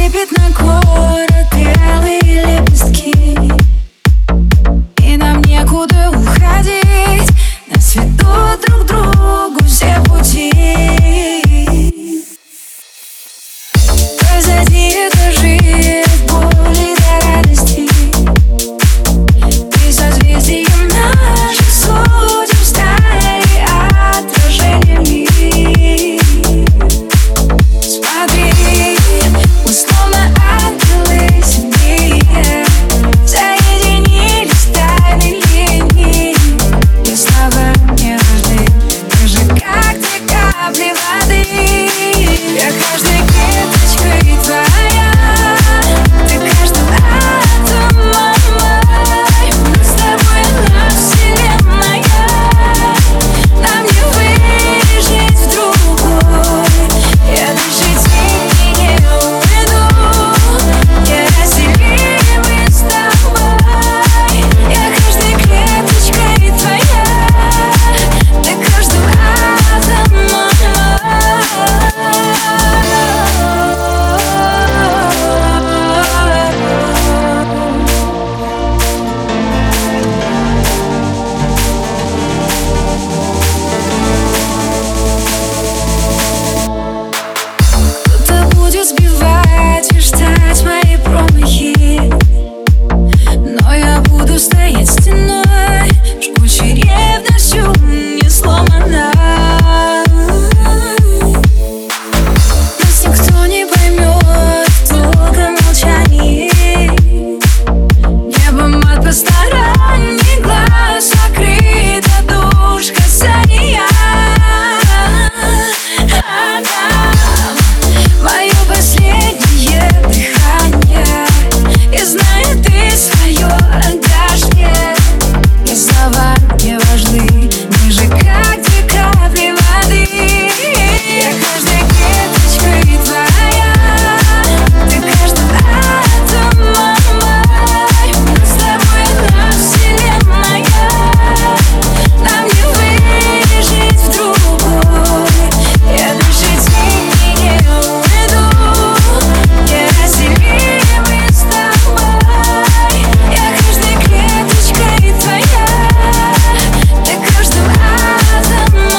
сыпет на город белые лепестки, и нам некуда уходить. Нас ведут друг к другу все пути. Позади этажи от боли до радости. Ты созвездием наших судеб стали отражениями. Смотри, мы словно ангелы земные, соединились тайной линией. И слова мне важны, так же, как те капли воды. Я каждой клеточкой твоя, ты каждым атомом мой. Мы с тобой одна вселенная, нам не выжить в другой. Я дальше тени не уйду, неразделимы с тобой. Я каждой клеточкой твоя, ты каждым атомом мой. Кто-то будет сбивать и ждать мои промахи, но я буду стоять стеной, жгучей ревностью не сломана. Нас никто не поймет в долгом молчании. Небом от посторонних глаз сокрыта душ касания. Отдам мое последнее дыхание, и знаю, ты свое отдашь мне. И слова мне важны, ниже как две капли воды. Я каждой клеточкой твоя, ты каждым атомом мой. Мы с тобой одна вселенная, нам не выжить в другой. Я дальше тени не уйду, неразделимы с тобой. Я каждой клеточкой твоя, ты каждым атомом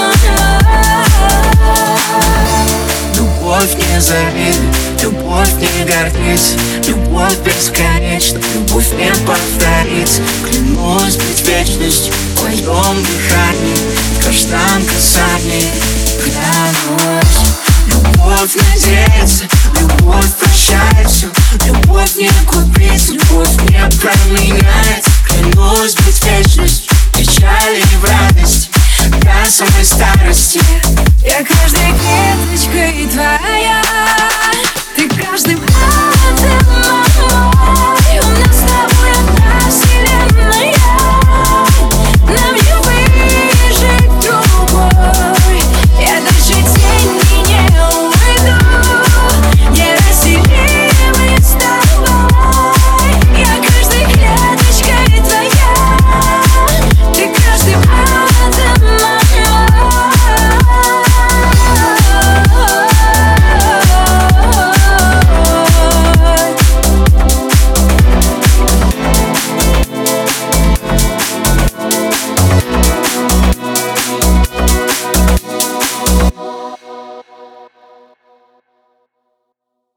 мой. Любовь не завидует, любовь не гордится, любовь бесконечна, любовь не повторится. Клянусь быть вечностью в твоем дыхании, в каждом касании. Клянусь.